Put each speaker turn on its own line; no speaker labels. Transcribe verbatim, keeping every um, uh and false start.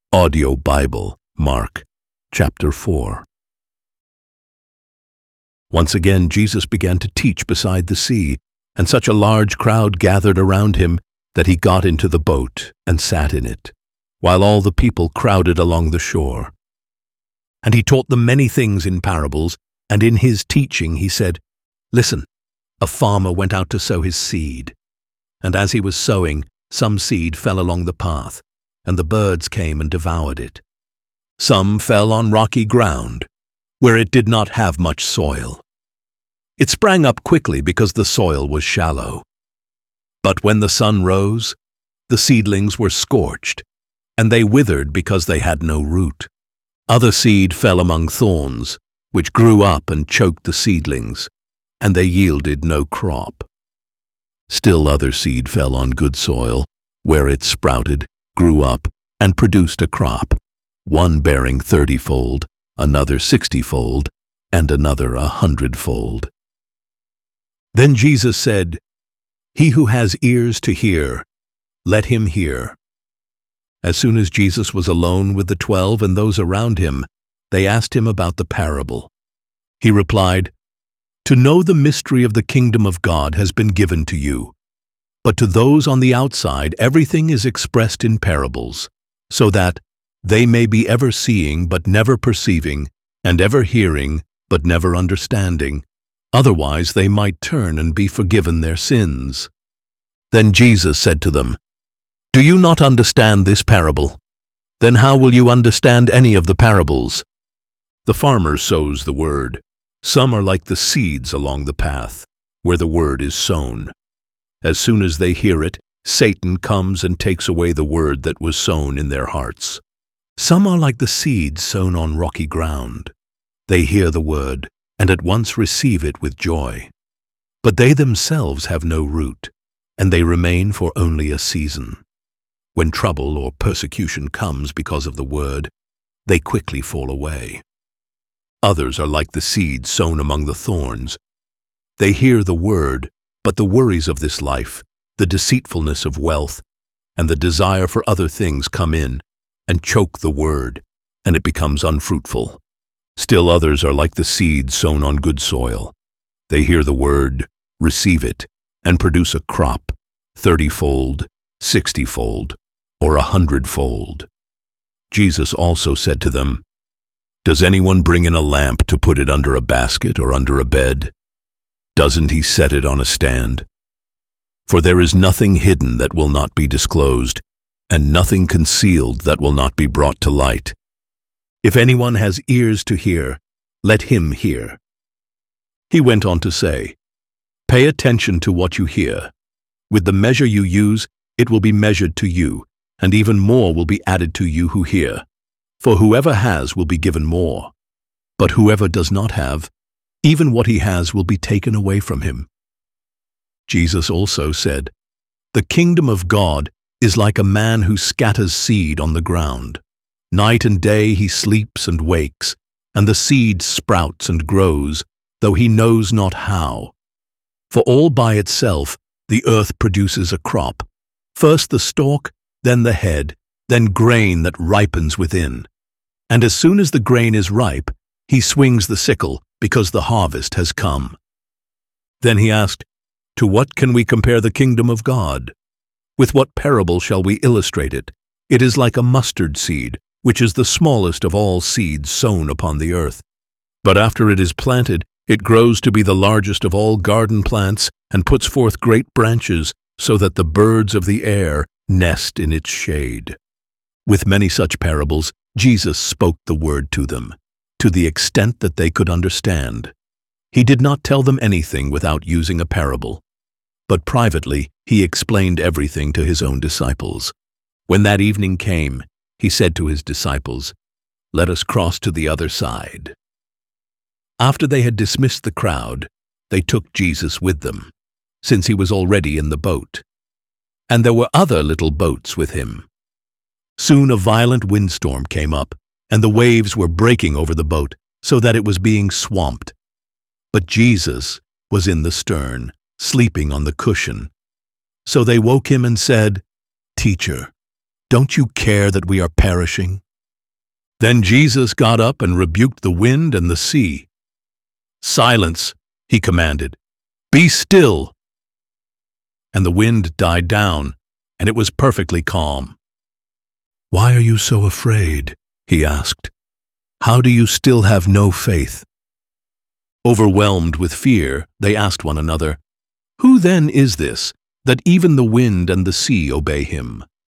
Audio Bible, Mark, chapter four. Once again Jesus began to teach beside the sea, and such a large crowd gathered around him that he got into the boat and sat in it, while all the people crowded along the shore. And he taught them many things in parables, and in his teaching he said, "Listen, a farmer went out to sow his seed. And as he was sowing, some seed fell along the path, and the birds came and devoured it. Some fell on rocky ground, where it did not have much soil. It sprang up quickly because the soil was shallow. But when the sun rose, the seedlings were scorched, and they withered because they had no root. Other seed fell among thorns, which grew up and choked the seedlings, and they yielded no crop. Still other seed fell on good soil, where it sprouted, grew up, and produced a crop, one bearing thirty-fold, another sixty-fold, and another a hundredfold." Then Jesus said, "He who has ears to hear, let him hear." As soon as Jesus was alone with the twelve and those around him, they asked him about the parable. He replied, "To know the mystery of the kingdom of God has been given to you. But to those on the outside everything is expressed in parables, so that they may be ever seeing but never perceiving, and ever hearing but never understanding. Otherwise they might turn and be forgiven their sins." Then Jesus said to them, "Do you not understand this parable? Then how will you understand any of the parables? The farmer sows the word. Some are like the seeds along the path, where the word is sown. As soon as they hear it, Satan comes and takes away the word that was sown in their hearts. Some are like the seeds sown on rocky ground. They hear the word, and at once receive it with joy. But they themselves have no root, and they remain for only a season. When trouble or persecution comes because of the word, they quickly fall away. Others are like the seeds sown among the thorns. They hear the word, but the worries of this life, the deceitfulness of wealth, and the desire for other things come in and choke the word, and it becomes unfruitful. Still others are like the seeds sown on good soil. They hear the word, receive it, and produce a crop, thirty-fold, sixty-fold, or a hundredfold." Jesus also said to them, "Does anyone bring in a lamp to put it under a basket or under a bed? Doesn't he set it on a stand? For there is nothing hidden that will not be disclosed, and nothing concealed that will not be brought to light. If anyone has ears to hear, let him hear." He went on to say, "Pay attention to what you hear. With the measure you use, it will be measured to you, and even more will be added to you who hear. For whoever has will be given more, but whoever does not have, even what he has will be taken away from him." Jesus also said, "The kingdom of God is like a man who scatters seed on the ground. Night and day he sleeps and wakes, and the seed sprouts and grows, though he knows not how. For all by itself the earth produces a crop, first the stalk, then the head, then grain that ripens within. And as soon as the grain is ripe, he swings the sickle, because the harvest has come." Then he asked, "To what can we compare the kingdom of God? With what parable shall we illustrate it? It is like a mustard seed, which is the smallest of all seeds sown upon the earth. But after it is planted, it grows to be the largest of all garden plants and puts forth great branches, so that the birds of the air nest in its shade." With many such parables, Jesus spoke the word to them, to the extent that they could understand. He did not tell them anything without using a parable, but privately he explained everything to his own disciples. When that evening came, he said to his disciples, "Let us cross to the other side." After they had dismissed the crowd, they took Jesus with them, since he was already in the boat. And there were other little boats with him. Soon a violent windstorm came up, and the waves were breaking over the boat, so that it was being swamped. But Jesus was in the stern, sleeping on the cushion. So they woke him and said, "Teacher, don't you care that we are perishing?" Then Jesus got up and rebuked the wind and the sea. "Silence," he commanded. "Be still." And the wind died down, and it was perfectly calm. "Why are you so afraid?" he asked. "How do you still have no faith?" Overwhelmed with fear, they asked one another, "Who then is this, that even the wind and the sea obey him?"